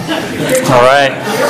All right.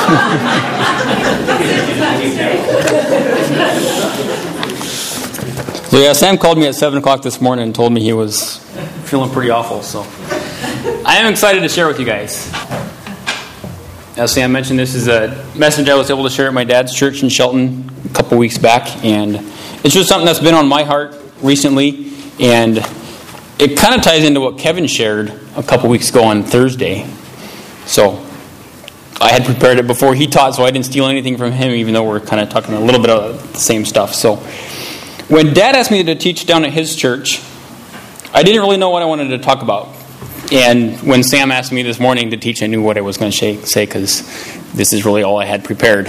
So yeah, Sam called me at 7 o'clock this morning and told me he was feeling pretty awful. So I am excited to share with you guys. As Sam mentioned, this is a message I was able to share at my dad's church in Shelton a couple weeks back. And it's just something that's been on my heart recently. And it kind of ties into what Kevin shared a couple weeks ago on Thursday. So I had prepared it before he taught, so I didn't steal anything from him, even though we're kind of talking a little bit of the same stuff. So when Dad asked me to teach down at his church, I didn't really know what I wanted to talk about. And when Sam asked me this morning to teach, I knew what I was going to say, because this is really all I had prepared.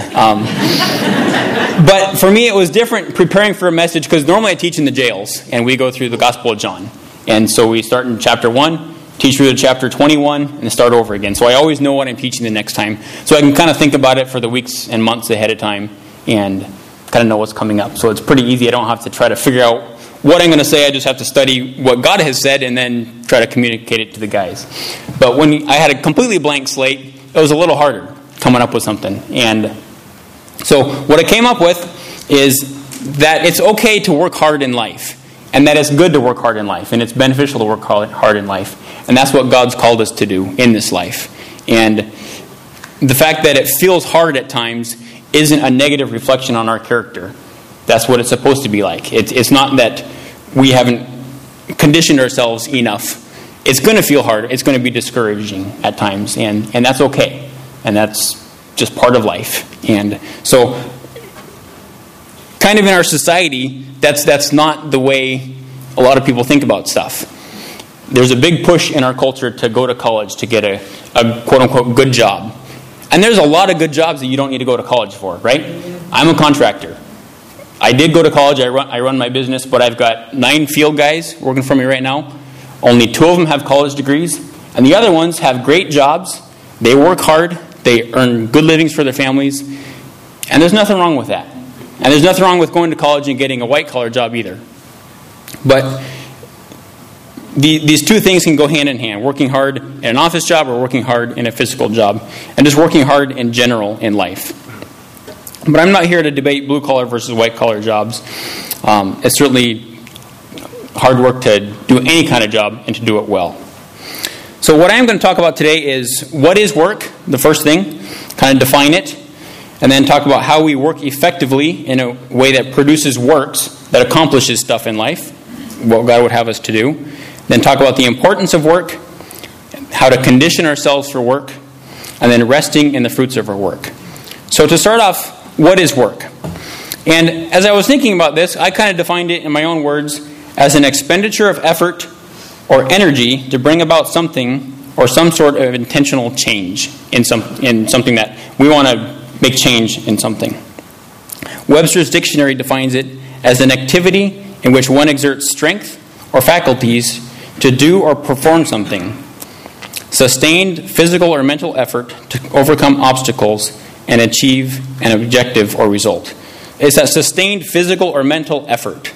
But for me, it was different preparing for a message, because normally I teach in the jails, and we go through the Gospel of John. And so we start in chapter 1, teach through to chapter 21, and start over again. So I always know what I'm teaching the next time. So I can kind of think about it for the weeks and months ahead of time and kind of know what's coming up. So it's pretty easy. I don't have to try to figure out what I'm going to say. I just have to study what God has said and then try to communicate it to the guys. But when I had a completely blank slate, it was a little harder coming up with something. And so what I came up with is that it's okay to work hard in life. And that it's good to work hard in life, and it's beneficial to work hard in life. And that's what God's called us to do in this life. And the fact that it feels hard at times isn't a negative reflection on our character. That's what it's supposed to be like. It's not that we haven't conditioned ourselves enough. It's going to feel hard. It's going to be discouraging at times, and that's okay. And that's just part of life. And so kind of in our society, that's not the way a lot of people think about stuff. There's a big push in our culture to go to college to get a quote-unquote good job. And there's a lot of good jobs that you don't need to go to college for, right? I'm a contractor. I did go to college. I run my business, but I've got 9 field guys working for me right now. Only 2 of them have college degrees. And the other ones have great jobs. They work hard. They earn good livings for their families. And there's nothing wrong with that. And there's nothing wrong with going to college and getting a white-collar job either. But these 2 things can go hand in hand. Working hard in an office job or working hard in a physical job. And just working hard in general in life. But I'm not here to debate blue-collar versus white-collar jobs. It's certainly hard work to do any kind of job and to do it well. So what I am going to talk about today is what is work, the first thing. Kind of define it. And then talk about how we work effectively in a way that produces works that accomplishes stuff in life, what God would have us to do. Then talk about the importance of work, how to condition ourselves for work, and then resting in the fruits of our work. So to start off, what is work? And as I was thinking about this, I kind of defined it in my own words as an expenditure of effort or energy to bring about something or some sort of intentional change in something that we want to make change in something. Webster's dictionary defines it as an activity in which one exerts strength or faculties to do or perform something. Sustained physical or mental effort to overcome obstacles and achieve an objective or result. It's that sustained physical or mental effort.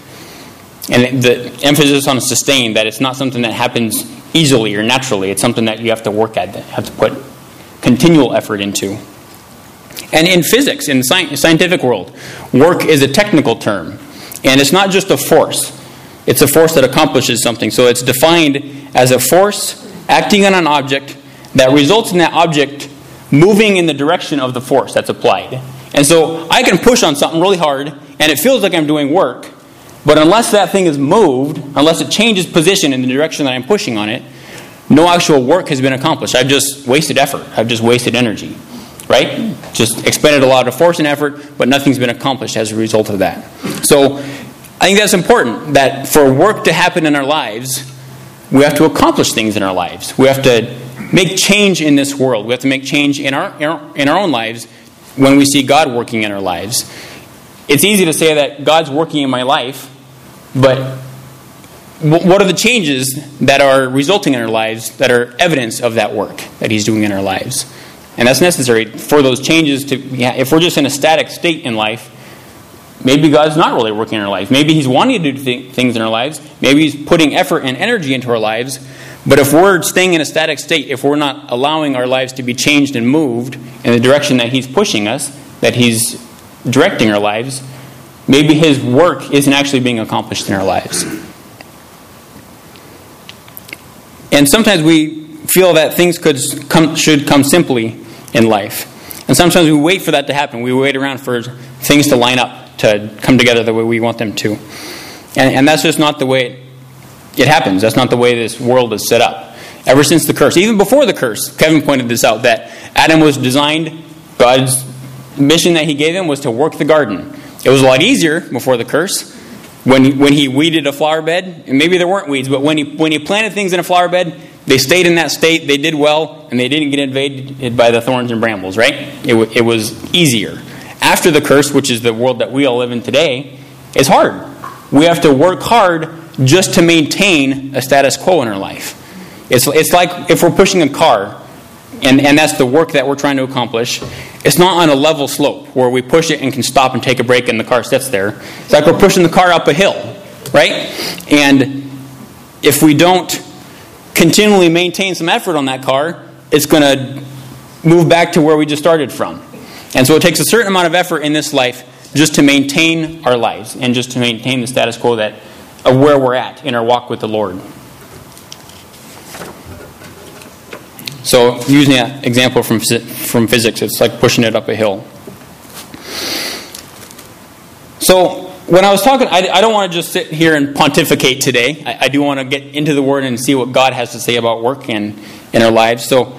And the emphasis on sustained, that it's not something that happens easily or naturally. It's something that you have to work at, that you have to put continual effort into. And in physics, in the scientific world, work is a technical term. And it's not just a force. It's a force that accomplishes something. So it's defined as a force acting on an object that results in that object moving in the direction of the force that's applied. And so I can push on something really hard, and it feels like I'm doing work, but unless that thing is moved, unless it changes position in the direction that I'm pushing on it, no actual work has been accomplished. I've just wasted effort. I've just wasted energy. Right? Just expended a lot of force and effort, but nothing's been accomplished as a result of that. So I think that's important, that for work to happen in our lives, we have to accomplish things in our lives. We have to make change in this world. We have to make change in our own lives when we see God working in our lives. It's easy to say that God's working in my life, but what are the changes that are resulting in our lives that are evidence of that work that He's doing in our lives? And that's necessary for those changes to, if we're just in a static state in life, maybe God's not really working in our lives. Maybe He's wanting to do things in our lives. Maybe He's putting effort and energy into our lives, But if we're staying in a static state, if we're not allowing our lives to be changed and moved in the direction that He's pushing us, that He's directing our lives, maybe His work isn't actually being accomplished in our lives. And sometimes we feel that things should come simply in life. And sometimes we wait for that to happen. We wait around for things to line up, to come together the way we want them to. And that's just not the way it happens. That's not the way this world is set up. Ever since the curse, even before the curse, Kevin pointed this out, that Adam was designed, God's mission that He gave him was to work the garden. It was a lot easier before the curse. When he weeded a flower bed, and maybe there weren't weeds, but when he planted things in a flower bed, they stayed in that state, they did well, and they didn't get invaded by the thorns and brambles, right? It was easier. After the curse, which is the world that we all live in today, it's hard. We have to work hard just to maintain a status quo in our life. It's like if we're pushing a car, and that's the work that we're trying to accomplish. It's not on a level slope where we push it and can stop and take a break and the car sits there. It's like we're pushing the car up a hill, right? And if we don't continually maintain some effort on that car, it's going to move back to where we just started from. And so it takes a certain amount of effort in this life just to maintain our lives and just to maintain the status quo of where we're at in our walk with the Lord. So, using that example from physics, it's like pushing it up a hill. So, when I was talking, I don't want to just sit here and pontificate today. I do want to get into the Word and see what God has to say about work in our lives. So,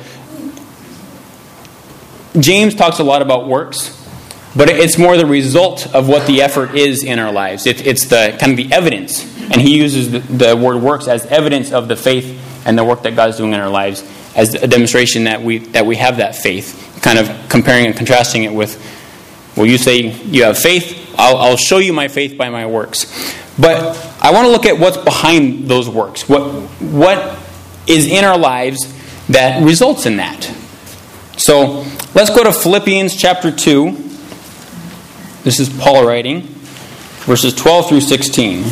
James talks a lot about works, but it's more the result of what the effort is in our lives. It's the kind of the evidence, and he uses the word works as evidence of the faith and the work that God's doing in our lives, as a demonstration that we have that faith, kind of comparing and contrasting it with, well, you say you have faith, I'll show you my faith by my works. But I want to look at what's behind those works. What is in our lives that results in that? So let's go to Philippians chapter 2. This is Paul writing, verses 12 through 16.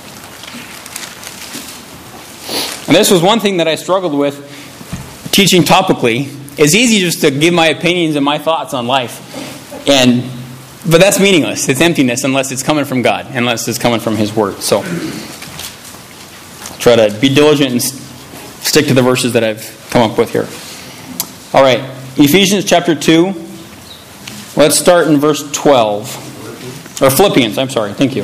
And this was one thing that I struggled with teaching topically. It's easy just to give my opinions and my thoughts on life. But that's meaningless. It's emptiness unless it's coming from God, unless it's coming from His Word. So try to be diligent and stick to the verses that I've come up with here. All right, Ephesians chapter 2. Let's start in verse 12. Or Philippians, I'm sorry. Thank you.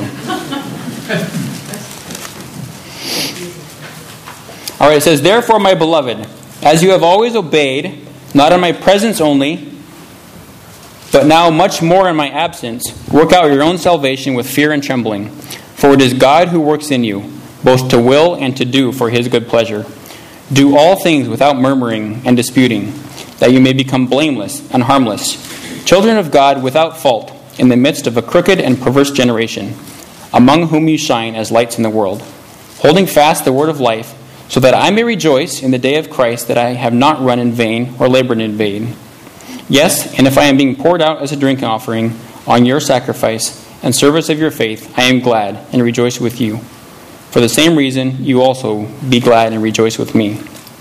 All right, it says, "Therefore, my beloved, as you have always obeyed, not in my presence only, but now much more in my absence, work out your own salvation with fear and trembling. For it is God who works in you, both to will and to do for His good pleasure. Do all things without murmuring and disputing, that you may become blameless and harmless, children of God without fault, in the midst of a crooked and perverse generation, among whom you shine as lights in the world, holding fast the word of life, so that I may rejoice in the day of Christ that I have not run in vain or labored in vain. Yes, and if I am being poured out as a drink offering on your sacrifice and service of your faith, I am glad and rejoice with you. For the same reason, you also be glad and rejoice with me."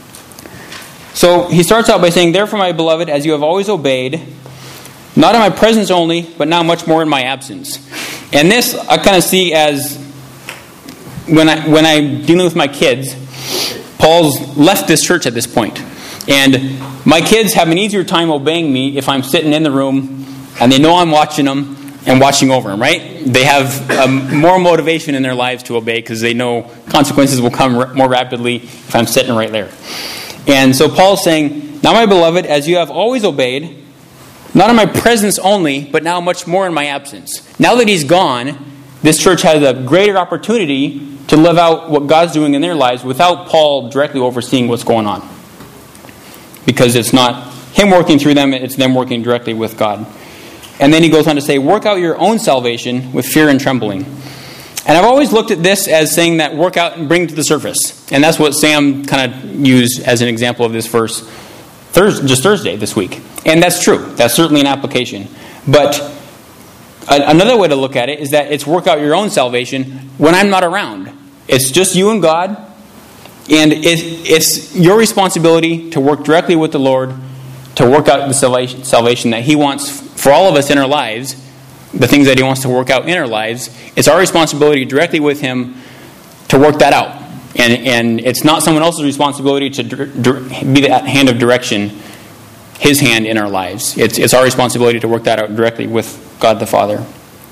So he starts out by saying, "Therefore, my beloved, as you have always obeyed, not in my presence only, but now much more in my absence." And this I kind of see as when I'm dealing with my kids. Paul's left this church at this point. And my kids have an easier time obeying me if I'm sitting in the room and they know I'm watching them and watching over them, right? They have more motivation in their lives to obey because they know consequences will come more rapidly if I'm sitting right there. And so Paul's saying, "Now, my beloved, as you have always obeyed, not in my presence only, but now much more in my absence." Now that he's gone, this church has a greater opportunity to live out what God's doing in their lives without Paul directly overseeing what's going on. Because it's not him working through them, it's them working directly with God. And then he goes on to say, "Work out your own salvation with fear and trembling." And I've always looked at this as saying that work out and bring to the surface. And that's what Sam kind of used as an example of this verse just Thursday this week. And that's true. That's certainly an application. But another way to look at it is that it's work out your own salvation when I'm not around. It's just you and God. And it's your responsibility to work directly with the Lord, to work out the salvation that He wants for all of us in our lives, the things that He wants to work out in our lives. It's our responsibility directly with Him to work that out. And it's not someone else's responsibility to be that hand of direction, His hand in our lives. It's our responsibility to work that out directly with God the Father.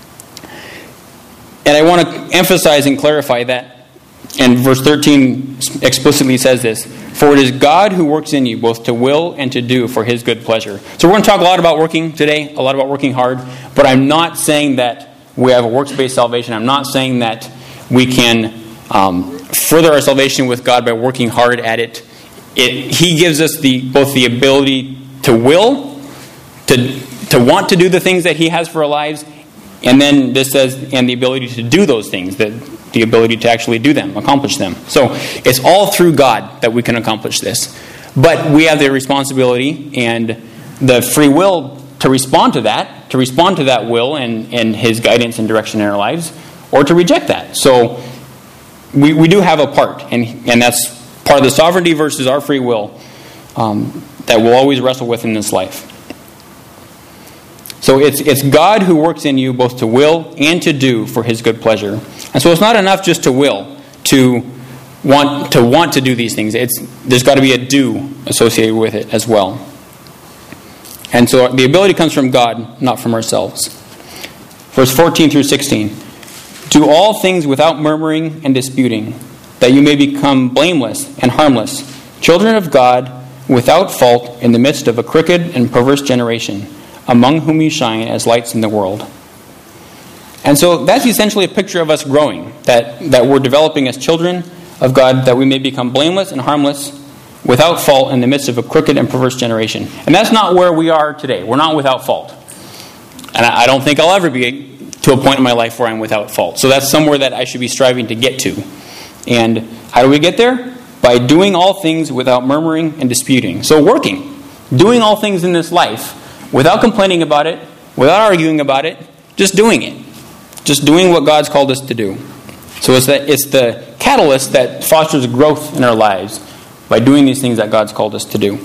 And I want to emphasize and clarify that, and verse 13 explicitly says this, "For it is God who works in you both to will and to do for His good pleasure." So we're going to talk a lot about working today, a lot about working hard, but I'm not saying that we have a works-based salvation. I'm not saying that we can further our salvation with God by working hard at it. He gives us both the ability to will, to want to do the things that He has for our lives, and then this says, and the ability to do those things, the ability to actually do them, accomplish them. So it's all through God that we can accomplish this. But we have the responsibility and the free will to respond to that will and His guidance and direction in our lives, or to reject that. So we do have a part, and that's part of the sovereignty versus our free will that we'll always wrestle with in this life. So it's God who works in you both to will and to do for His good pleasure. And so it's not enough just to will, to want to do these things. There's got to be a do associated with it as well. And so the ability comes from God, not from ourselves. Verse 14 through 16. "Do all things without murmuring and disputing, that you may become blameless and harmless, children of God, without fault in the midst of a crooked and perverse generation, among whom you shine as lights in the world." And so that's essentially a picture of us growing, that we're developing as children of God, that we may become blameless and harmless, without fault in the midst of a crooked and perverse generation. And that's not where we are today. We're not without fault. And I don't think I'll ever be to a point in my life where I'm without fault. So that's somewhere that I should be striving to get to. And how do we get there? By doing all things without murmuring and disputing. So working, doing all things in this life, without complaining about it, without arguing about it, just doing it. Just doing what God's called us to do. So it's the catalyst that fosters growth in our lives by doing these things that God's called us to do.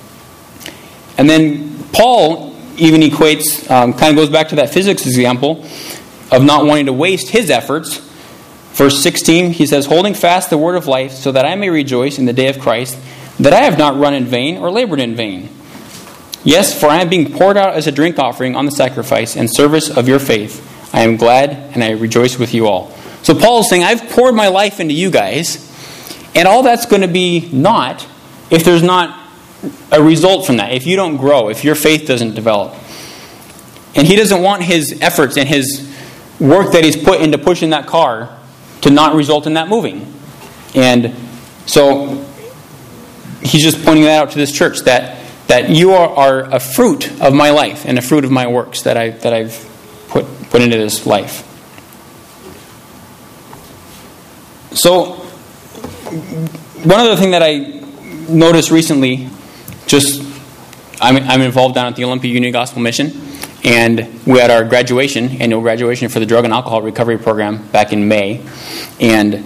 And then Paul even equates, kind of goes back to that physics example of not wanting to waste his efforts. Verse 16, he says, "Holding fast the word of life, so that I may rejoice in the day of Christ, that I have not run in vain or labored in vain. Yes, for I am being poured out as a drink offering on the sacrifice and service of your faith. I am glad and I rejoice with you all." So Paul is saying, I've poured my life into you guys, and all that's going to be naught if there's not a result from that, if you don't grow, if your faith doesn't develop. And he doesn't want his efforts and his work that he's put into pushing that car to not result in that moving. And so he's just pointing that out to this church, that you are a fruit of my life and a fruit of my works that I've put into this life. So one other thing that I noticed recently, I'm involved down at the Olympia Union Gospel Mission, and we had our annual graduation for the Drug and Alcohol Recovery Program back in May. And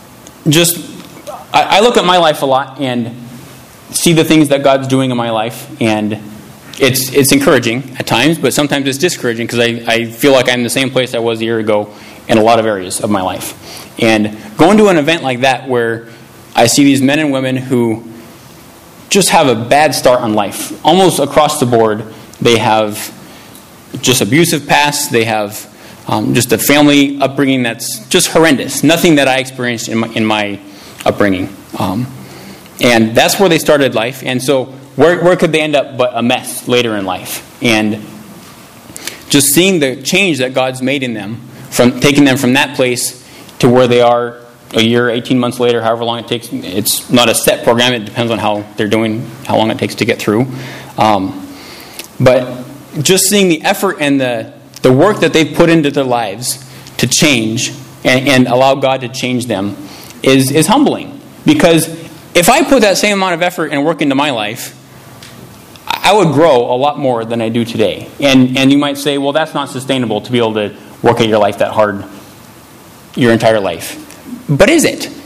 I look at my life a lot and see the things that God's doing in my life, and it's encouraging at times, but sometimes it's discouraging because I feel like I'm in the same place I was a year ago in a lot of areas of my life. And going to an event like that where I see these men and women who just have a bad start on life, almost across the board. They have just abusive pasts. They have just a family upbringing that's just horrendous. Nothing that I experienced in my upbringing. And that's where they started life. And so where could they end up but a mess later in life? And just seeing the change that God's made in them, from taking them from that place to where they are a year, 18 months later, however long it takes. It's not a set program. It depends on how they're doing, how long it takes to get through. But just seeing the effort and the work that they've put into their lives to change and allow God to change them is humbling. Because if I put that same amount of effort and work into my life, I would grow a lot more than I do today. And you might say, well, that's not sustainable to be able to work at your life that hard your entire life. But is it?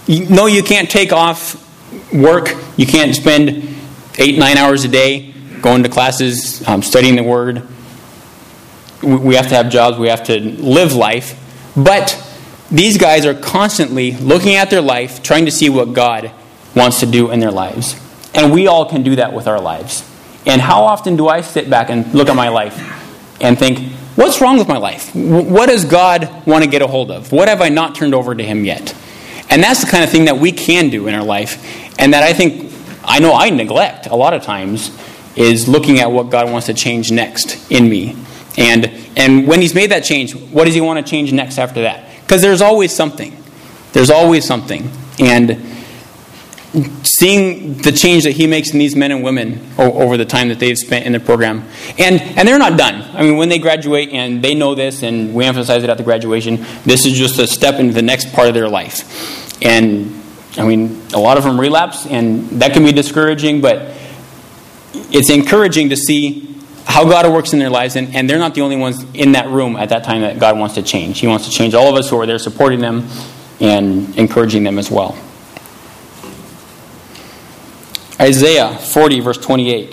No, you can't take off work. You can't spend 8-9 hours a day going to classes, studying the Word. We have to have jobs. We have to live life. But these guys are constantly looking at their life, trying to see what God wants to do in their lives. And we all can do that with our lives. And how often do I sit back and look at my life and think, what's wrong with my life? What does God want to get a hold of? What have I not turned over to Him yet? And that's the kind of thing that we can do in our life, and that I know I neglect a lot of times, is looking at what God wants to change next in me. And when He's made that change, what does He want to change next after that? Because there's always something. There's always something. And seeing the change that He makes in these men and women over the time that they've spent in the program. And they're not done. I mean, when they graduate and they know this, and we emphasize it at the graduation, this is just a step into the next part of their life. And, I mean, a lot of them relapse, and that can be discouraging, but it's encouraging to see how God works in their lives, and they're not the only ones in that room at that time that God wants to change. He wants to change all of us who are there supporting them and encouraging them as well. Isaiah 40, verse 28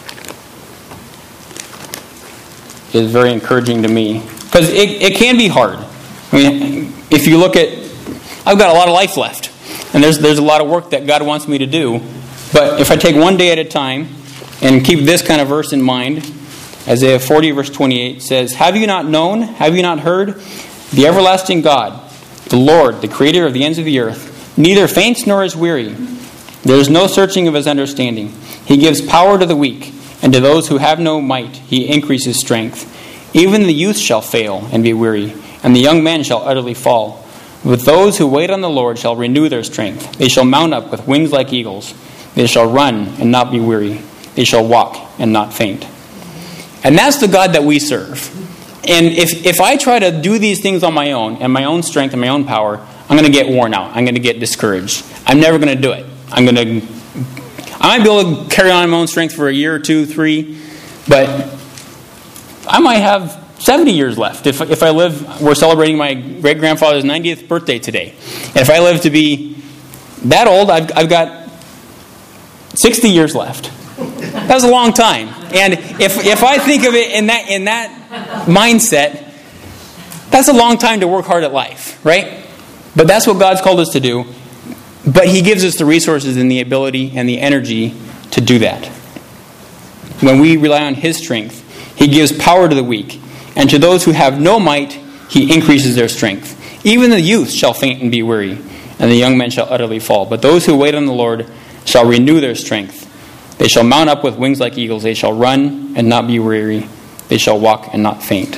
is very encouraging to me, because it can be hard. I mean, if you look at, I've got a lot of life left, and there's a lot of work that God wants me to do, but if I take one day at a time and keep this kind of verse in mind, Isaiah 40, verse 28 says, "Have you not known? Have you not heard? The everlasting God, the Lord, the creator of the ends of the earth, neither faints nor is weary. There is no searching of His understanding. He gives power to the weak, and to those who have no might He increases strength. Even the youth shall fail and be weary, and the young men shall utterly fall. But those who wait on the Lord shall renew their strength. They shall mount up with wings like eagles. They shall run and not be weary. They shall walk and not faint." And that's the God that we serve. And if I try to do these things on my own, and my own strength and my own power, I'm going to get worn out. I'm going to get discouraged. I'm never going to do it. I might be able to carry on my own strength for a year or 2, 3, but I might have 70 years left. If I live, we're celebrating my great-grandfather's 90th birthday today. And if I live to be that old, I've got 60 years left. That's a long time. And if I think of it in that mindset, that's a long time to work hard at life, right? But that's what God's called us to do. But He gives us the resources and the ability and the energy to do that. When we rely on His strength, He gives power to the weak. And to those who have no might, He increases their strength. Even the youth shall faint and be weary, and the young men shall utterly fall. But those who wait on the Lord shall renew their strength. They shall mount up with wings like eagles. They shall run and not be weary. They shall walk and not faint.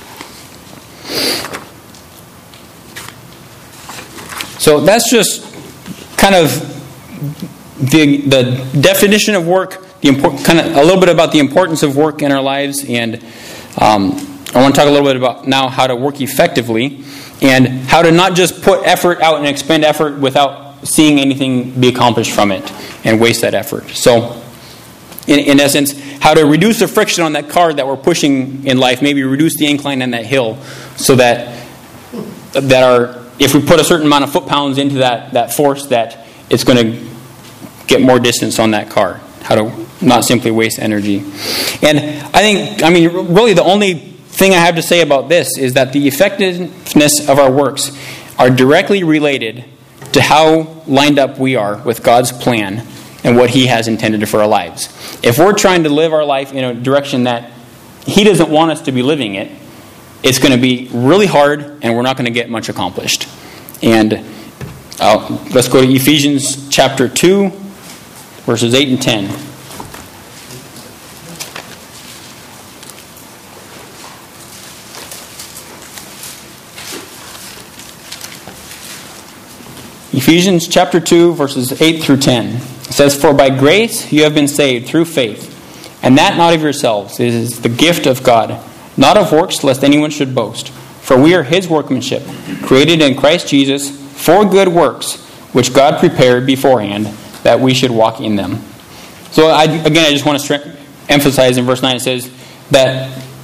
So that's just kind of the definition of work, kind of a little bit about the importance of work in our lives, and I want to talk a little bit about now how to work effectively and how to not just put effort out and expend effort without seeing anything be accomplished from it and waste that effort. So, in essence, how to reduce the friction on that car that we're pushing in life, maybe reduce the incline on that hill, so that if we put a certain amount of foot-pounds into that force, that it's going to get more distance on that car. How to not simply waste energy. And really the only thing I have to say about this is that the effectiveness of our works are directly related to how lined up we are with God's plan and what He has intended for our lives. If we're trying to live our life in a direction that He doesn't want us to be living it, it's going to be really hard, and we're not going to get much accomplished. And let's go to Ephesians chapter 2, verses 8 and 10. Ephesians chapter 2, verses 8 through 10. It says, "For by grace you have been saved through faith, and that not of yourselves. It is the gift of God, not of works, lest anyone should boast. For we are His workmanship, created in Christ Jesus for good works, which God prepared beforehand that we should walk in them." So I just want to emphasize in verse 9, it says that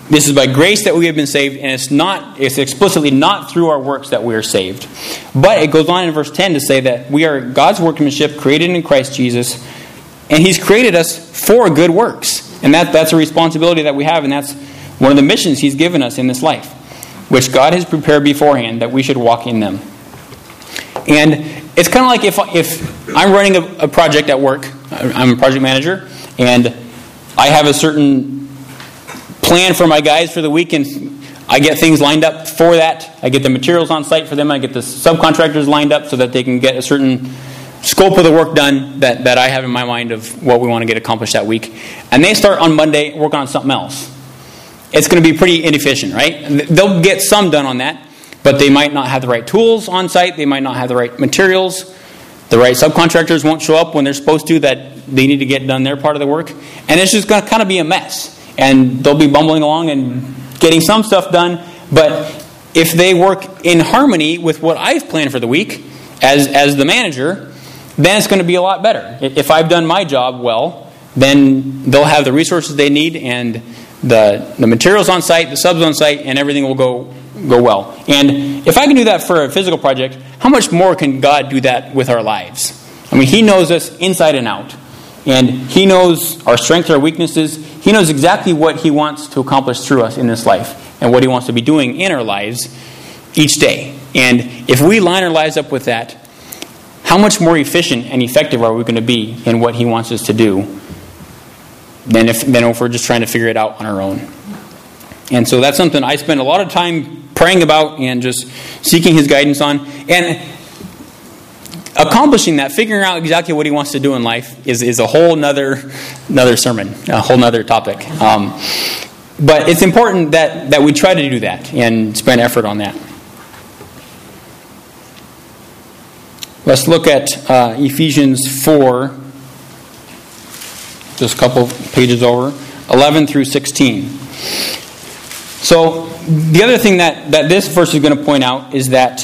This is by grace that we have been saved, and it's explicitly not through our works that we are saved. But it goes on in verse 10 to say that we are God's workmanship, created in Christ Jesus, and He's created us for good works. And that's a responsibility that we have, and that's one of the missions He's given us in this life, which God has prepared beforehand that we should walk in them. And it's kind of like if I'm running a project at work, I'm a project manager, and I have a certain plan for my guys for the week, and I get things lined up for that. I get the materials on site for them. I get the subcontractors lined up so that they can get a certain scope of the work done that I have in my mind of what we want to get accomplished that week. And they start on Monday working on something else. It's going to be pretty inefficient, right? They'll get some done on that, but they might not have the right tools on site. They might not have the right materials. The right subcontractors won't show up when they're supposed to, that they need to get done their part of the work. And it's just going to kind of be a mess. And they'll be bumbling along and getting some stuff done. But if they work in harmony with what I've planned for the week as the manager, then it's going to be a lot better. If I've done my job well, then they'll have the resources they need and the materials on site, the subs on site, and everything will go well. And if I can do that for a physical project, how much more can God do that with our lives? I mean, He knows us inside and out. And He knows our strengths, our weaknesses. He knows exactly what He wants to accomplish through us in this life and what He wants to be doing in our lives each day. And if we line our lives up with that, how much more efficient and effective are we going to be in what He wants us to do than if we're just trying to figure it out on our own? And so that's something I spend a lot of time praying about and just seeking His guidance on. And accomplishing that, figuring out exactly what He wants to do in life is a whole nother sermon, a whole nother topic. But it's important that we try to do that and spend effort on that. Let's look at Ephesians 4, just a couple pages over, 11 through 16. So the other thing that this verse is going to point out is that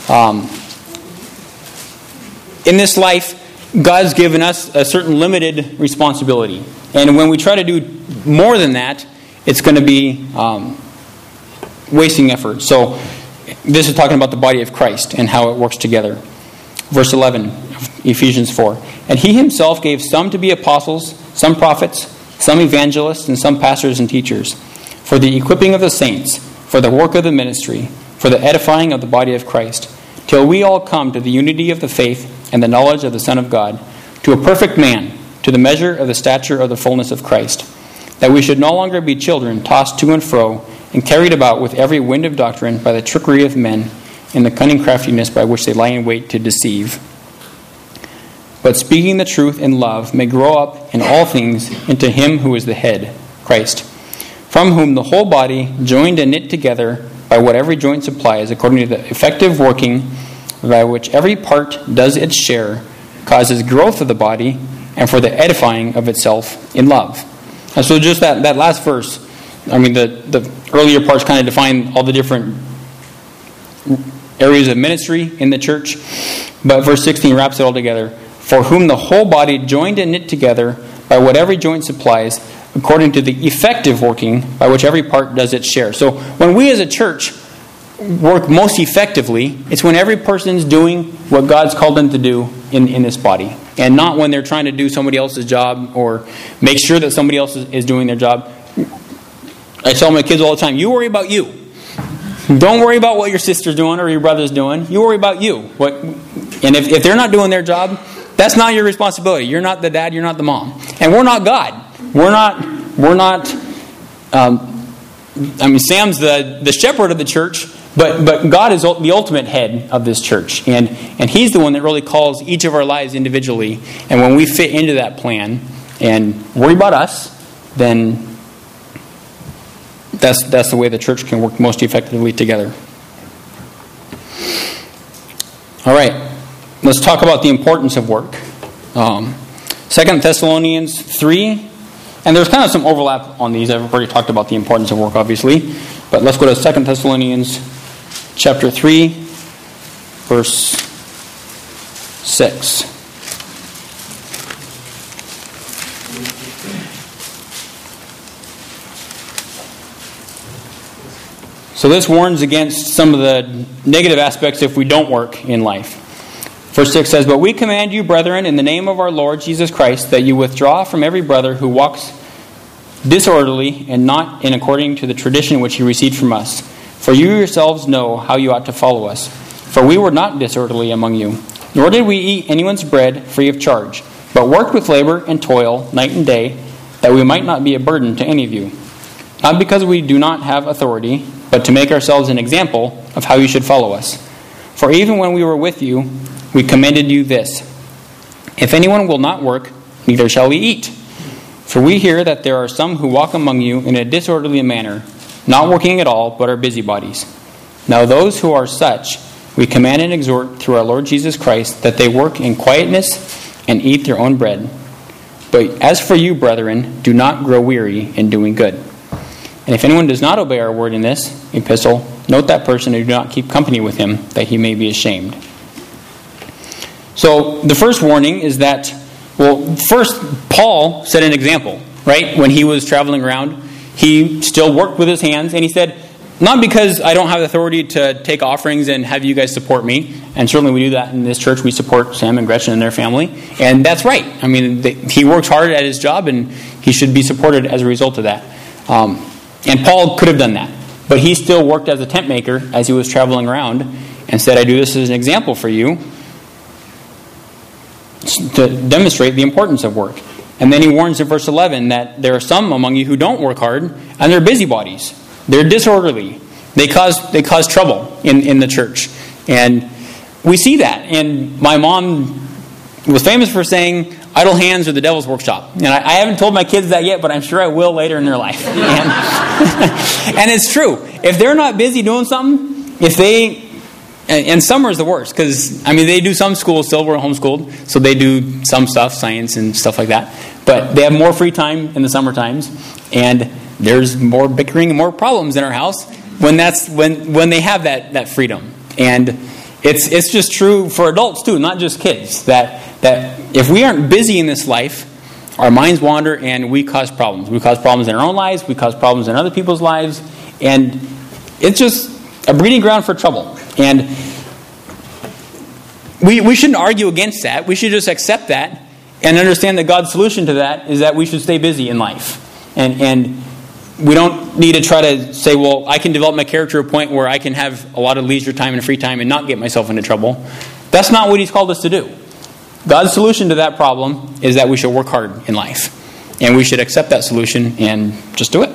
in this life, God's given us a certain limited responsibility. And when we try to do more than that, it's going to be wasting effort. So this is talking about the body of Christ and how it works together. Verse 11 of Ephesians 4. And He Himself gave some to be apostles, some prophets, some evangelists, and some pastors and teachers, for the equipping of the saints, for the work of the ministry, for the edifying of the body of Christ, till we all come to the unity of the faith and the knowledge of the Son of God, to a perfect man, to the measure of the stature of the fullness of Christ, that we should no longer be children tossed to and fro and carried about with every wind of doctrine by the trickery of men and the cunning craftiness by which they lie in wait to deceive. But speaking the truth in love may grow up in all things into Him who is the head, Christ, from whom the whole body, joined and knit together by what every joint supplies, according to the effective working by which every part does its share, causes growth of the body and for the edifying of itself in love. And so just that last verse, I mean, the earlier parts kind of define all the different areas of ministry in the church, but verse 16 wraps it all together. For whom the whole body, joined and knit together by what every joint supplies, according to the effective working by which every part does its share. So when we as a church work most effectively, it's when every person's doing what God's called them to do in this body, and not when they're trying to do somebody else's job or make sure that somebody else is doing their job. I tell my kids all the time, you worry about you. Don't worry about what your sister's doing or your brother's doing. You worry about you. And if they're not doing their job, that's not your responsibility. You're not the dad, you're not the mom. And we're not God. We're not Sam's the shepherd of the church, but God is the ultimate head of this church. And He's the one that really calls each of our lives individually. And when we fit into that plan and worry about us, then that's the way the church can work most effectively together. All right, let's talk about the importance of work. 2 Thessalonians 3, and there's kind of some overlap on these. I've already talked about the importance of work, obviously. But let's go to 2 Thessalonians chapter 3, verse 6. So this warns against some of the negative aspects if we don't work in life. Verse 6 says, "But we command you, brethren, in the name of our Lord Jesus Christ, that you withdraw from every brother who walks disorderly and not in according to the tradition which you received from us. For you yourselves know how you ought to follow us. For we were not disorderly among you, nor did we eat anyone's bread free of charge, but worked with labor and toil night and day, that we might not be a burden to any of you. Not because we do not have authority, but to make ourselves an example of how you should follow us. For even when we were with you, we commanded you this: if anyone will not work, neither shall we eat. For we hear that there are some who walk among you in a disorderly manner, not working at all, but are busybodies. Now those who are such, we command and exhort through our Lord Jesus Christ, that they work in quietness and eat their own bread. But as for you, brethren, do not grow weary in doing good. And if anyone does not obey our word in this epistle, note that person and do not keep company with him, that he may be ashamed." So the first warning is that, first, Paul set an example, right? When he was traveling around, he still worked with his hands, and he said, not because I don't have the authority to take offerings and have you guys support me, and certainly we do that in this church. We support Sam and Gretchen and their family, and that's right. I mean, he works hard at his job, and he should be supported as a result of that. And Paul could have done that, but he still worked as a tent maker as he was traveling around, and said, I do this as an example for you to demonstrate the importance of work. And then he warns in verse 11 that there are some among you who don't work hard, and they're busybodies. They're disorderly. They cause trouble in the church. And we see that. And my mom was famous for saying, idle hands are the devil's workshop. And I haven't told my kids that yet, but I'm sure I will later in their life. And it's true. If they're not busy doing something, and summer is the worst, because, they do some schools still, we're homeschooled, so they do some stuff, science and stuff like that. But they have more free time in the summer times, and there's more bickering and more problems in our house when they have that freedom. And it's just true for adults too, not just kids, that if we aren't busy in this life, our minds wander and we cause problems. We cause problems in our own lives, we cause problems in other people's lives, and it's just a breeding ground for trouble. And we shouldn't argue against that. We should just accept that and understand that God's solution to that is that we should stay busy in life. And we don't need to try to say, well, I can develop my character to a point where I can have a lot of leisure time and free time and not get myself into trouble. That's not what He's called us to do. God's solution to that problem is that we should work hard in life. And we should accept that solution and just do it.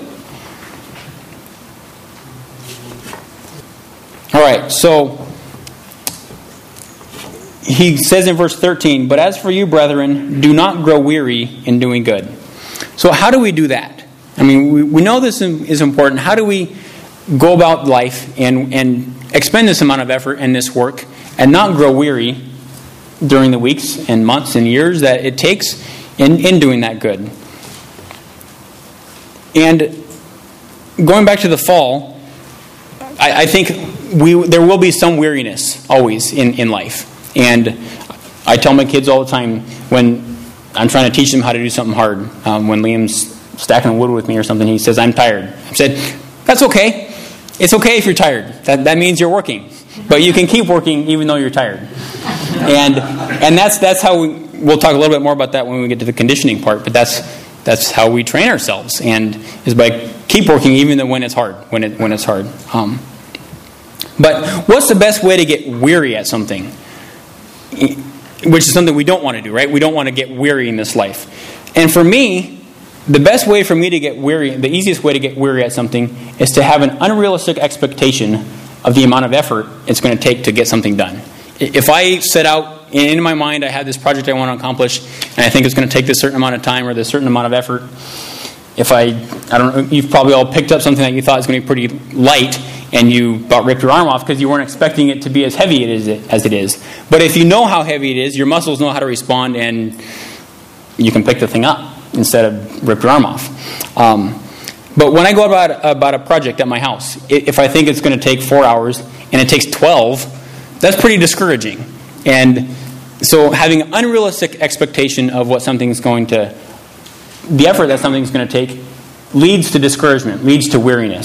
All right, so he says in verse 13, "But as for you, brethren, do not grow weary in doing good." So how do we do that? We know this is important. How do we go about life and expend this amount of effort and this work and not grow weary during the weeks and months and years that it takes in doing that good? And going back to the fall, I think there will be some weariness always in life. And I tell my kids all the time when I'm trying to teach them how to do something hard, when Liam's stacking wood with me or something, he says, I'm tired. I said, that's okay. It's okay if you're tired. That means you're working. But you can keep working even though you're tired. And that's how we'll talk a little bit more about that when we get to the conditioning part, but that's how we train ourselves, and is by keep working even when it's hard. When it's hard. But what's the best way to get weary at something? Which is something we don't want to do, right? We don't want to get weary in this life. And for me, the best way for me to get weary, the easiest way to get weary at something, is to have an unrealistic expectation of the amount of effort it's going to take to get something done. If I set out, in my mind, I have this project I want to accomplish, and I think it's going to take this certain amount of time or this certain amount of effort. If I don't know, you've probably all picked up something that you thought was going to be pretty light, and you about ripped your arm off because you weren't expecting it to be as heavy as it is. But if you know how heavy it is, your muscles know how to respond, and you can pick the thing up instead of rip your arm off. But when I go about a project at my house, if I think it's going to take 4 hours and it takes 12, that's pretty discouraging. And so having an unrealistic expectation of what something's going to, the effort that something's going to take, leads to discouragement, leads to weariness.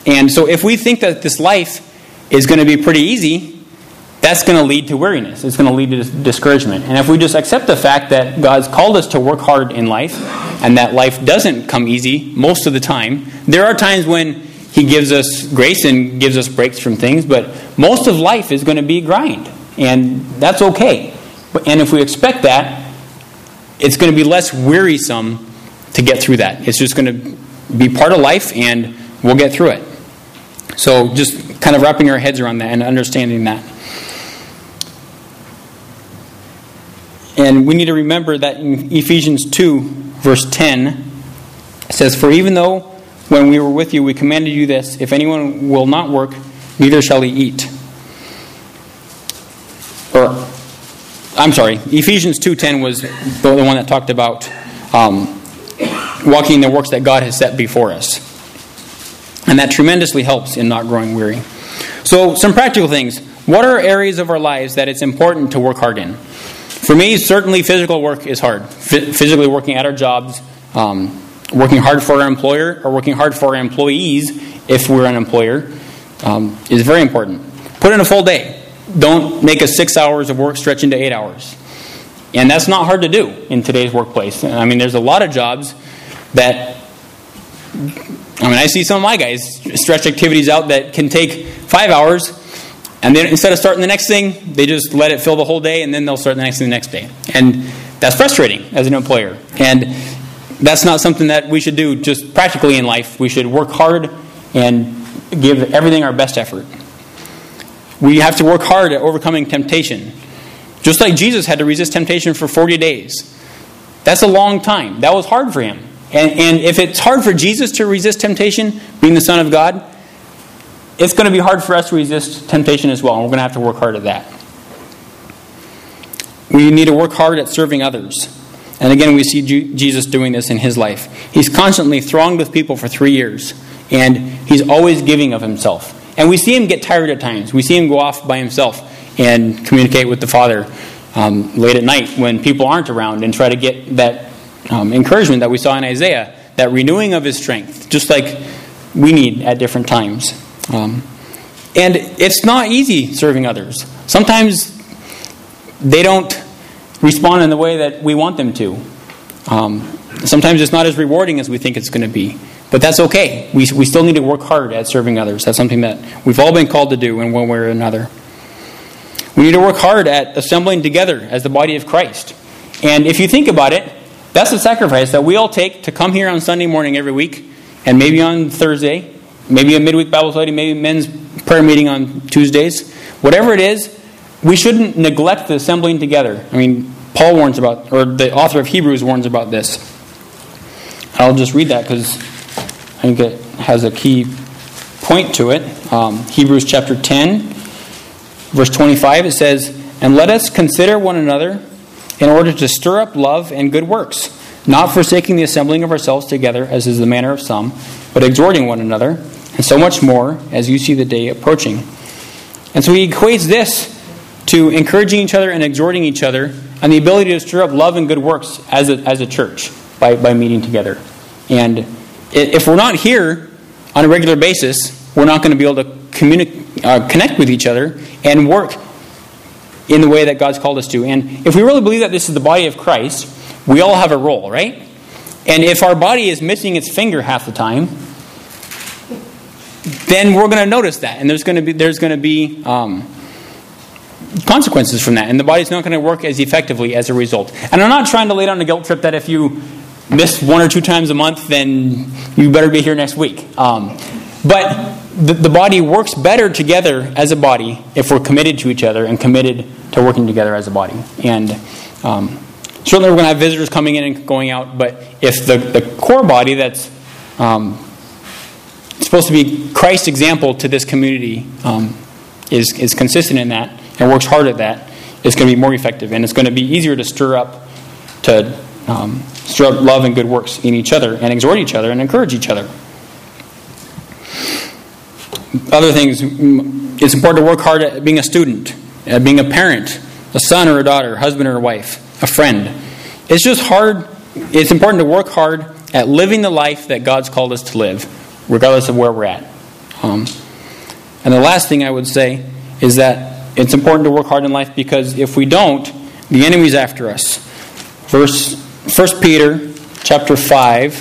And so if we think that this life is going to be pretty easy, that's going to lead to weariness. It's going to lead to discouragement. And if we just accept the fact that God's called us to work hard in life, and that life doesn't come easy most of the time, there are times when He gives us grace and gives us breaks from things, but most of life is going to be grind. And that's okay. And if we expect that, it's going to be less wearisome to get through that. It's just going to be part of life, and we'll get through it. So just kind of wrapping our heads around that and understanding that. And we need to remember that in Ephesians 2, verse 10, it says, "For even though when we were with you we commanded you this, if anyone will not work, neither shall he eat." Ephesians 2:10 was the one that talked about walking in the works that God has set before us. And that tremendously helps in not growing weary. So, some practical things. What are areas of our lives that it's important to work hard in? For me, certainly physical work is hard. Physically working at our jobs, working hard for our employer, or working hard for our employees, if we're an employer, is very important. Put in a full day. Don't make a 6 hours of work stretch into 8 hours. And that's not hard to do in today's workplace. I mean, there's a lot of jobs that, I see some of my guys stretch activities out that can take 5 hours, and then instead of starting the next thing, they just let it fill the whole day, and then they'll start the next thing the next day. And that's frustrating as an employer. And that's not something that we should do just practically in life. We should work hard and give everything our best effort. We have to work hard at overcoming temptation. Just like Jesus had to resist temptation for 40 days. That's a long time. That was hard for Him. And if it's hard for Jesus to resist temptation, being the Son of God, it's going to be hard for us to resist temptation as well. And we're going to have to work hard at that. We need to work hard at serving others. And again, we see Jesus doing this in His life. He's constantly thronged with people for 3 years. And He's always giving of Himself. And we see Him get tired at times. We see Him go off by Himself and communicate with the Father late at night when people aren't around, and try to get that encouragement that we saw in Isaiah, that renewing of His strength, just like we need at different times. And it's not easy serving others. Sometimes they don't respond in the way that we want them to. Sometimes it's not as rewarding as we think it's going to be. But that's okay. We still need to work hard at serving others. That's something that we've all been called to do in one way or another. We need to work hard at assembling together as the body of Christ. And if you think about it, that's a sacrifice that we all take to come here on Sunday morning every week, and maybe on Thursday, maybe a midweek Bible study, maybe men's prayer meeting on Tuesdays. Whatever it is, we shouldn't neglect the assembling together. I mean, Paul warns about, or the author of Hebrews warns about this. I'll just read that because I think it has a key point to it. Hebrews chapter 10, verse 25, it says, "And let us consider one another in order to stir up love and good works, not forsaking the assembling of ourselves together, as is the manner of some, but exhorting one another, and so much more as you see the day approaching." And so he equates this to encouraging each other and exhorting each other, and the ability to stir up love and good works as a church by meeting together. And if we're not here on a regular basis, we're not going to be able to connect with each other and work in the way that God's called us to. And if we really believe that this is the body of Christ, we all have a role, right? And if our body is missing its finger half the time, then we're going to notice that, and there's going to be consequences from that, and the body's not going to work as effectively as a result. And I'm not trying to lay down a guilt trip that if you miss 1 or 2 times a month, then you better be here next week. But the body works better together as a body if we're committed to each other and committed to working together as a body. And certainly we're going to have visitors coming in and going out, but if the core body that's supposed to be Christ's example to this community is consistent in that and works hard at that, it's going to be more effective, and it's going to be easier to stir up love and good works in each other and exhort each other and encourage each other. Other things, it's important to work hard at being a student, at being a parent, a son or a daughter, husband or a wife, a friend. It's just hard. It's important to work hard at living the life that God's called us to live, regardless of where we're at. And the last thing I would say is that it's important to work hard in life, because if we don't, the enemy's after us. 1 Peter chapter 5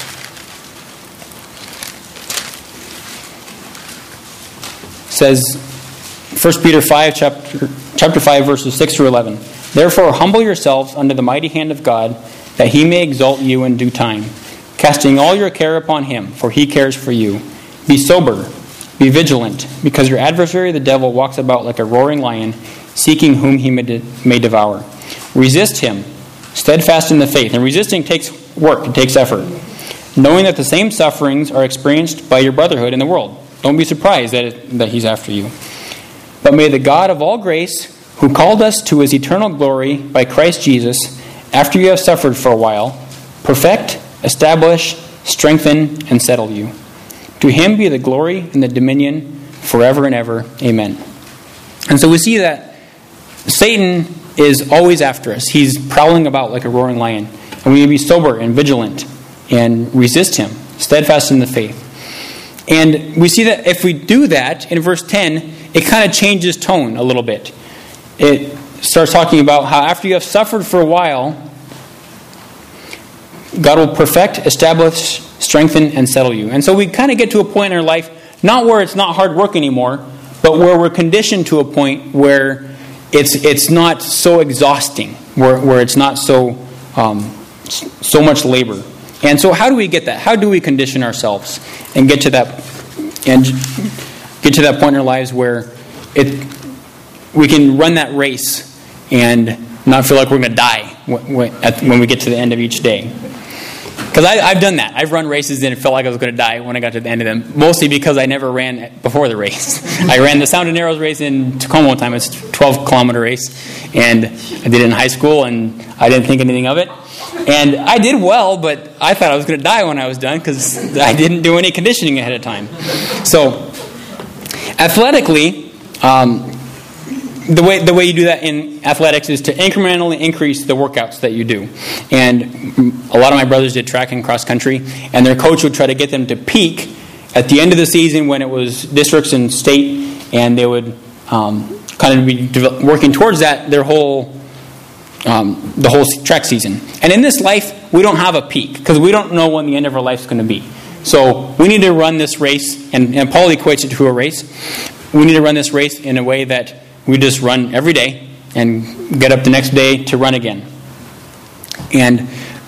says, 1 Peter 5, chapter 5, verses 6 through 11. Therefore, humble yourselves under the mighty hand of God, that he may exalt you in due time, casting all your care upon him, for he cares for you. Be sober, be vigilant, because your adversary the devil walks about like a roaring lion, seeking whom he may devour. Resist him, steadfast in the faith. And resisting takes work, it takes effort. Knowing that the same sufferings are experienced by your brotherhood in the world. Don't be surprised that he's after you. But may the God of all grace, who called us to his eternal glory by Christ Jesus, after you have suffered for a while, perfect, establish, strengthen, and settle you. To him be the glory and the dominion forever and ever. Amen. And so we see that Satan is always after us. He's prowling about like a roaring lion. And we need to be sober and vigilant and resist him, steadfast in the faith. And we see that if we do that, in verse 10, it kind of changes tone a little bit. It starts talking about how after you have suffered for a while, God will perfect, establish, strengthen, and settle you. And so we kind of get to a point in our life, not where it's not hard work anymore, but where we're conditioned to a point where it's not so exhausting, where it's not so much labor. And so how do we get that? How do we condition ourselves and get to that point in our lives where we can run that race and not feel like we're going to die when we get to the end of each day? Because I've done that. I've run races and it felt like I was going to die when I got to the end of them, mostly because I never ran before the race. I ran the Sound and Arrows race in Tacoma one time. It's a 12-kilometer race, and I did it in high school, and I didn't think anything of it. And I did well, but I thought I was going to die when I was done because I didn't do any conditioning ahead of time. So, athletically, the way you do that in athletics is to incrementally increase the workouts that you do. And a lot of my brothers did track and cross country, and their coach would try to get them to peak at the end of the season when it was districts and state, and they would kind of be working towards that the whole track season. And in this life, we don't have a peak because we don't know when the end of our life is going to be. So we need to run this race, and Paul equates it to a race. We need to run this race in a way that we just run every day and get up the next day to run again. And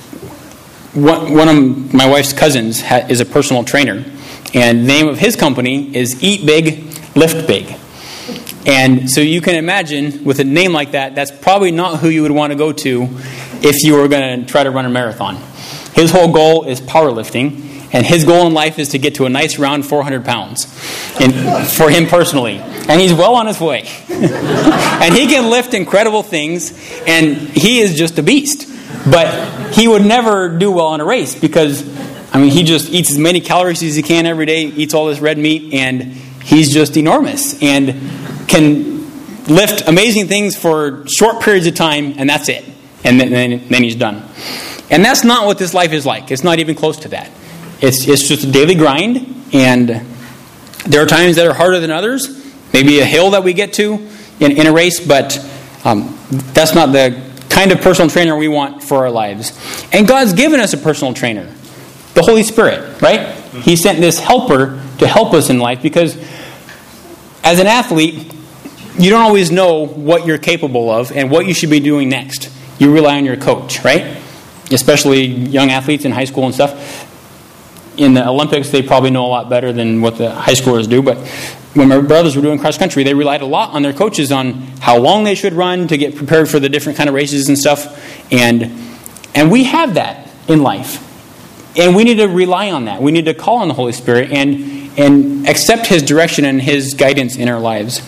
one of my wife's cousins is a personal trainer, and the name of his company is Eat Big, Lift Big. And so you can imagine, with a name like that, that's probably not who you would want to go to if you were going to try to run a marathon. His whole goal is powerlifting, and his goal in life is to get to a nice round 400 pounds for him personally. And he's well on his way. And he can lift incredible things, and he is just a beast. But he would never do well in a race because, he just eats as many calories as he can every day, eats all this red meat, and he's just enormous and can lift amazing things for short periods of time, and that's it. And then he's done. And that's not what this life is like. It's not even close to that. It's just a daily grind, and there are times that are harder than others. Maybe a hill that we get to in a race, but that's not the kind of personal trainer we want for our lives. And God's given us a personal trainer, the Holy Spirit, right? He sent this helper to help us in life because as an athlete, you don't always know what you're capable of and what you should be doing next. You rely on your coach, right? Especially young athletes in high school and stuff. In the Olympics, they probably know a lot better than what the high schoolers do. But when my brothers were doing cross country, they relied a lot on their coaches on how long they should run to get prepared for the different kind of races and stuff. And we have that in life. And we need to rely on that. We need to call on the Holy Spirit and accept His direction and His guidance in our lives.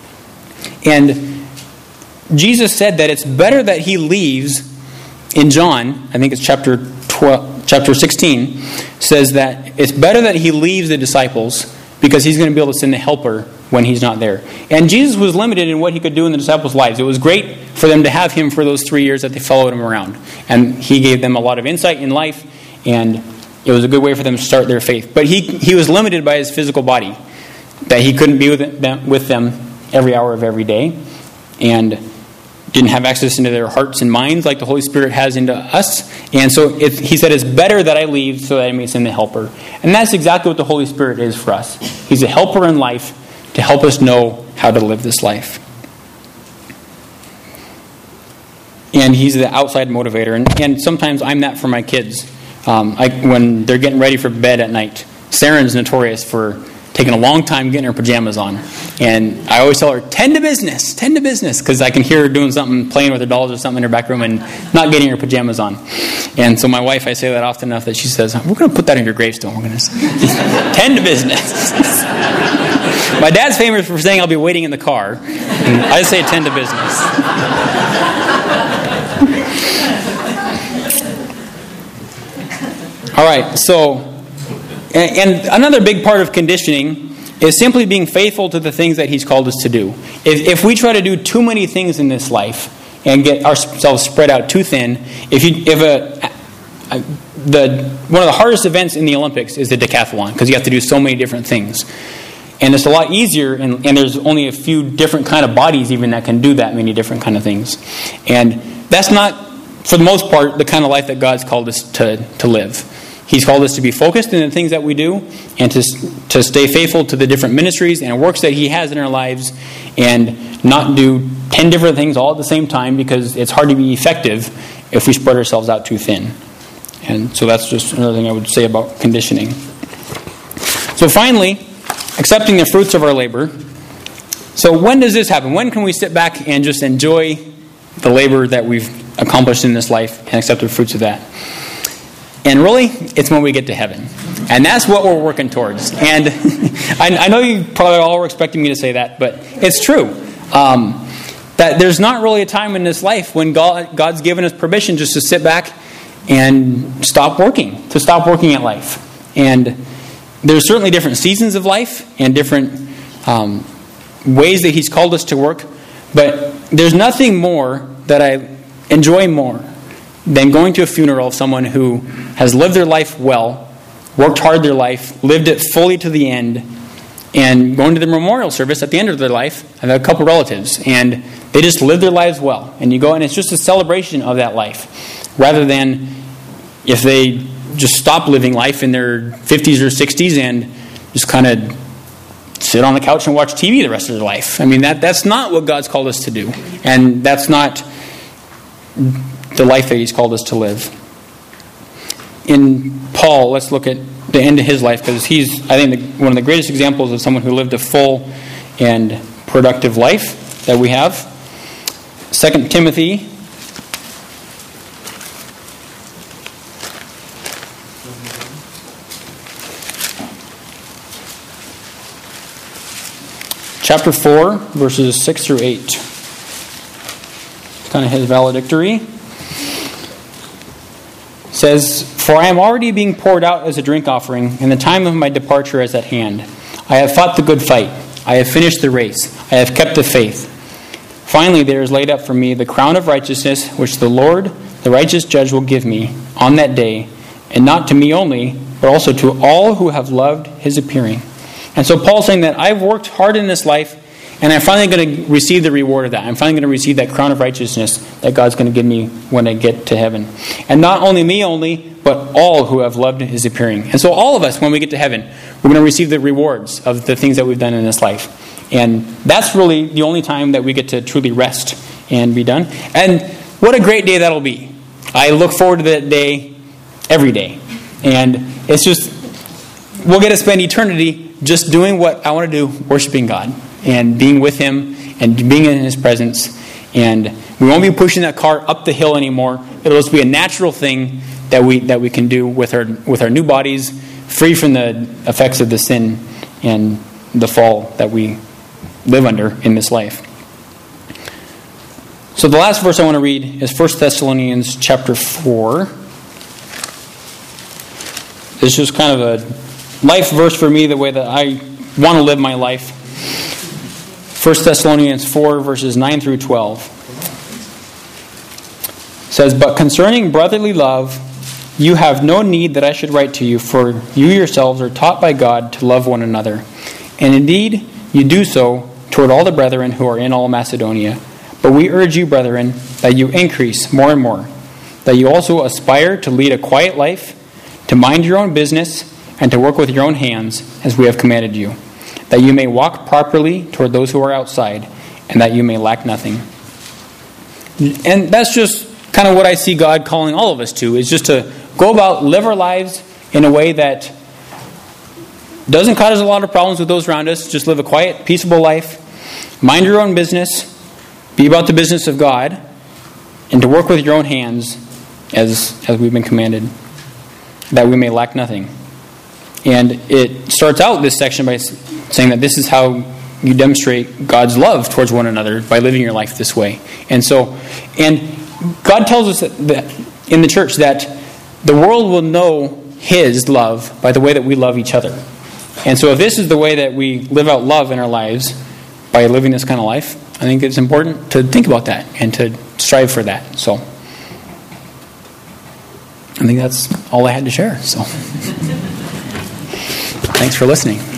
And Jesus said that it's better that He leaves in John, I think it's chapter 16, says that it's better that He leaves the disciples because He's going to be able to send the helper when He's not there. And Jesus was limited in what He could do in the disciples' lives. It was great for them to have Him for those 3 years that they followed Him around. And He gave them a lot of insight in life, and it was a good way for them to start their faith. But He was limited by His physical body. that he couldn't be with them every hour of every day, and didn't have access into their hearts and minds like the Holy Spirit has into us. And so he said, it's better that I leave so that I may send the helper. And that's exactly what the Holy Spirit is for us. He's a helper in life to help us know how to live this life. And he's the outside motivator. And sometimes I'm that for my kids. When they're getting ready for bed at night, Saren's notorious for taking a long time getting her pajamas on. And I always tell her, tend to business, because I can hear her doing something, playing with her dolls or something in her back room and not getting her pajamas on. And so my wife, I say that often enough that she says, we're going to put that in your gravestone. We're going to tend to business. My dad's famous for saying I'll be waiting in the car. And I say tend to business. All right, so... And another big part of conditioning is simply being faithful to the things that He's called us to do. If we try to do too many things in this life and get ourselves spread out too thin, one of the hardest events in the Olympics is the decathlon, because you have to do so many different things. And it's a lot easier, and there's only a few different kind of bodies even that can do that many different kind of things. And that's not, for the most part, the kind of life that God's called us to live. He's called us to be focused in the things that we do and to stay faithful to the different ministries and works that He has in our lives, and not do 10 different things all at the same time, because it's hard to be effective if we spread ourselves out too thin. And so that's just another thing I would say about conditioning. So finally, accepting the fruits of our labor. So when does this happen? When can we sit back and just enjoy the labor that we've accomplished in this life and accept the fruits of that? And really, it's when we get to heaven. And that's what we're working towards. And I know you probably all were expecting me to say that, but it's true. That there's not really a time in this life when God's given us permission just to sit back and stop working at life. And there's certainly different seasons of life and different ways that He's called us to work. But there's nothing more that I enjoy more than going to a funeral of someone who has lived their life well, worked hard their life, lived it fully to the end, and going to the memorial service at the end of their life. I have a couple relatives, and they just live their lives well. And you go, and it's just a celebration of that life, rather than if they just stop living life in their 50s or 60s and just kind of sit on the couch and watch TV the rest of their life. I mean, that's not what God's called us to do. And that's not the life that He's called us to live. In Paul, let's look at the end of his life, because he's, I think, one of the greatest examples of someone who lived a full and productive life that we have. 2 Timothy chapter 4, verses 6 through 8. It's kind of his valedictory. It says, "For I am already being poured out as a drink offering, and the time of my departure is at hand. I have fought the good fight. I have finished the race. I have kept the faith. Finally, there is laid up for me the crown of righteousness, which the Lord, the righteous judge, will give me on that day, and not to me only, but also to all who have loved His appearing." And so Paul's saying that I've worked hard in this life, and I'm finally going to receive the reward of that. I'm finally going to receive that crown of righteousness that God's going to give me when I get to heaven. And not only me only, but all who have loved His appearing. And so all of us, when we get to heaven, we're going to receive the rewards of the things that we've done in this life. And that's really the only time that we get to truly rest and be done. And what a great day that'll be. I look forward to that day every day. And it's just, we'll get to spend eternity just doing what I want to do, worshiping God and being with Him and being in His presence. And we won't be pushing that car up the hill anymore. It'll just be a natural thing that we can do with our new bodies, free from the effects of the sin and the fall that we live under in this life. So the last verse I want to read is 1 Thessalonians chapter 4. This is kind of a life verse for me, the way that I want to live my life. 1 Thessalonians 4, verses 9 through 12. It says, "But concerning brotherly love, you have no need that I should write to you, for you yourselves are taught by God to love one another. And indeed, you do so toward all the brethren who are in all Macedonia. But we urge you, brethren, that you increase more and more, that you also aspire to lead a quiet life, to mind your own business, and to work with your own hands, as we have commanded you, that you may walk properly toward those who are outside, and that you may lack nothing. And that's just kind of what I see God calling all of us to, is just to go about, live our lives in a way that doesn't cause a lot of problems with those around us. Just live a quiet, peaceable life. Mind your own business. Be about the business of God. And to work with your own hands as we've been commanded, that we may lack nothing. And it starts out this section by saying that this is how you demonstrate God's love towards one another, by living your life this way. And God tells us that in the church that the world will know His love by the way that we love each other. And so if this is the way that we live out love in our lives, by living this kind of life, I think it's important to think about that and to strive for that. So I think that's all I had to share. So thanks for listening.